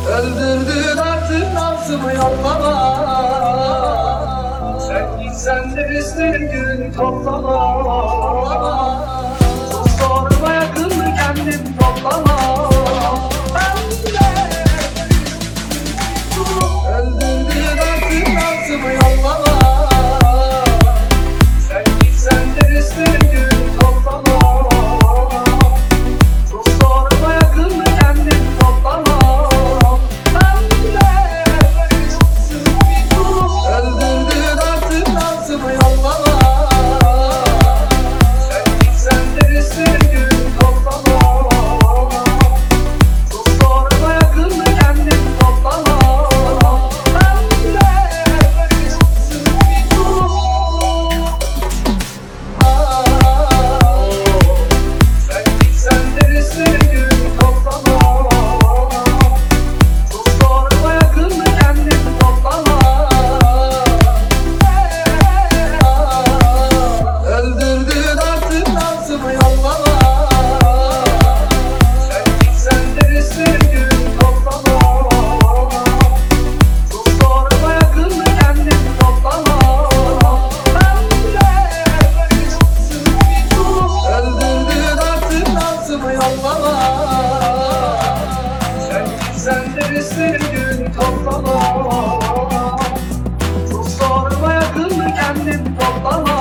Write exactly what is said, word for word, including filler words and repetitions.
Öldürdün artık nazımı yollama. Sen gitsen de bir gün toplama. Çok sorma yakınını kendin toplama. Öldürdün artık nazımı yollama. Sen gitsen de bir gün toplama. Çok sorma yakınını kendin toplama. Öldürdün artık nazımı yollama. Sen gitsen de bir gün toplama. Çok sorma yakınını kendin toplama. Sen gitsen de bir gün toplama. Çok sorma yakınını kendin toplama. Öldürdün artık nazımı yollama. Sen gitsen de bir gün toplama. Çok sorma yakınını kendin toplama. Öldürdün artık nazımı yollama. Sen gitsen de bir gün toplama. Çok sorma yakınını kendin toplama.